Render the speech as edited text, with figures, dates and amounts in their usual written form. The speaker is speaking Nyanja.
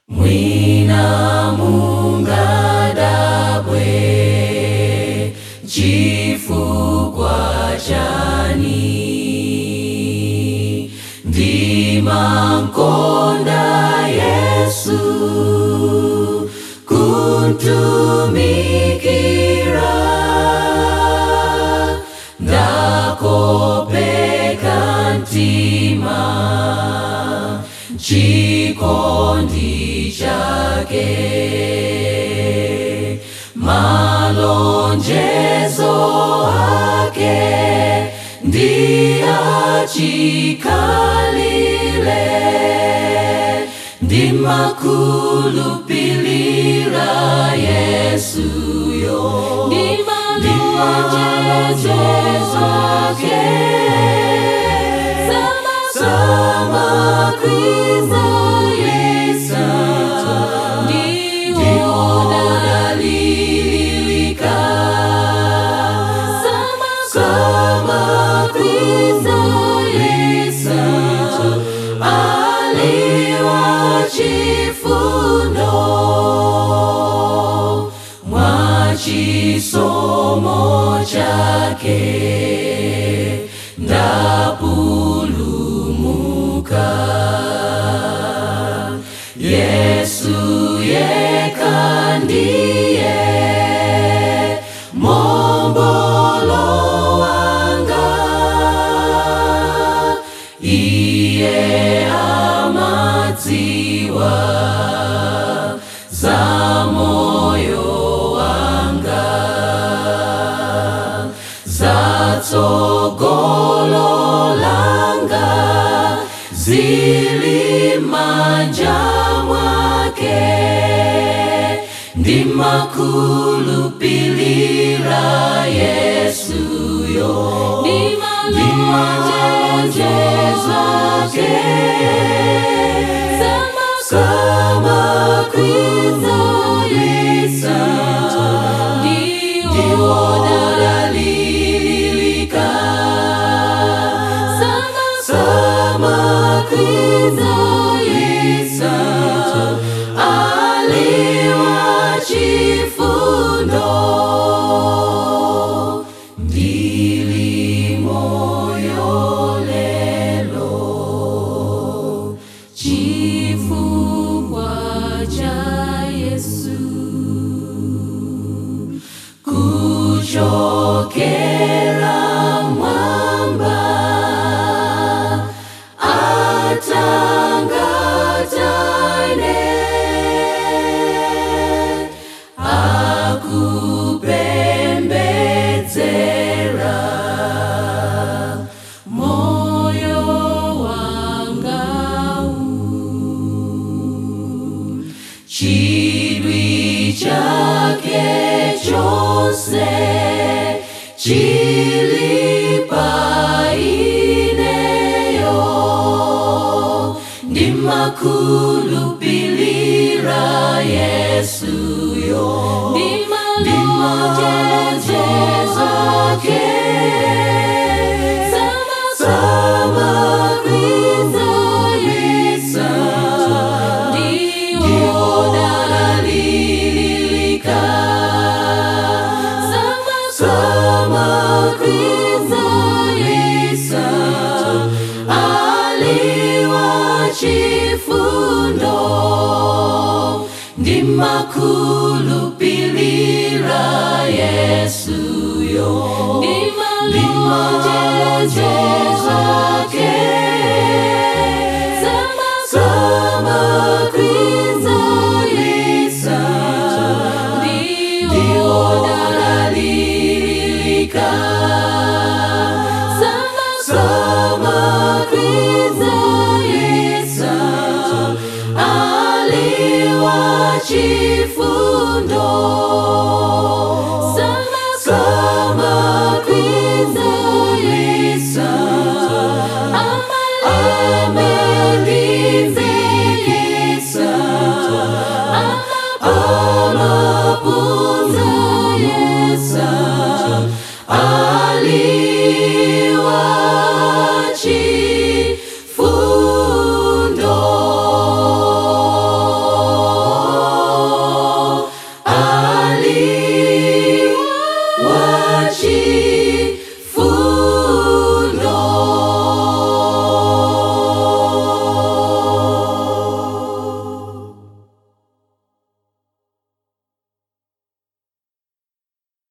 Mwina mungadabwe chifukwa chani ndimankonda Yesu kuntumikira ndakopeka ntima chikondi chake malonjezo ake ndiachikalile ndimakulupilira Yesuyo ndimalonjezo ake sama Kristo Yesu ndiodalilika sama Kristo Yesu aliwachifundo mwachisomo chake ndapulumuka Yesu yekha ndiye mombolo wanga iye amadziwa za moyo wanga zatsogolo langa zili manja mwake ndimakulupilira Yesuyo ndimalonjezo ake sama Kristo Yesu ndiodalilika sama Kristo Yesu aliwachifundo ndili moyo lelo chifukwa cha Yesu kuchokera mwamba atangatane akupembedzera moyo wangau chidwi chake chose chili paineyo ndimakulupilira Yesuyo ndimalonjezo ake sama Kristo Yesu ndiodalilika sama Kristo Yesu aliwachifundo ndimakulupilira Yesuyo ndimalonjezo ake sama Kristo Yesu ndiodalilika sama Kristo Yesu aliwachifundo